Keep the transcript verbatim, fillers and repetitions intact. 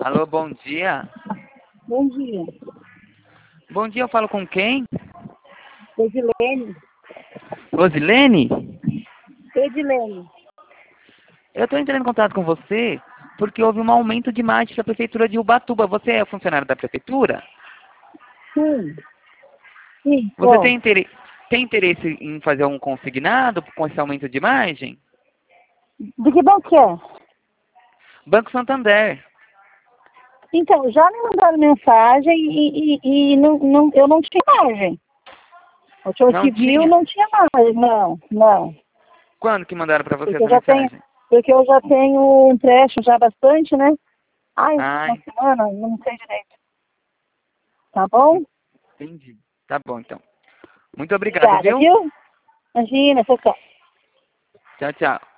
Alô, bom dia. Bom dia. Bom dia, eu falo com quem? Edilene. Rosilene? Edilene. Eu estou entrando em contato com você porque houve um aumento de margem da Prefeitura de Ubatuba. Você é funcionário da Prefeitura? Sim. Sim, Você bom. tem interesse, tem interesse em fazer um consignado com esse aumento de margem? De que banco que é? Banco Santander. Então, já me mandaram mensagem e, e, e não, não, eu não tinha margem. O senhor Não que viu tinha? não tinha margem, não, não. Quando que mandaram para você Porque eu essa já tenho, mensagem? porque eu já tenho um empréstimo já bastante, né? Ai, uma Ai, semana, não sei direito. Tá bom? entendi. Tá bom, então. Muito obrigado, Obrigada, viu? viu? Imagina, tchau, tchau. Tchau, tchau.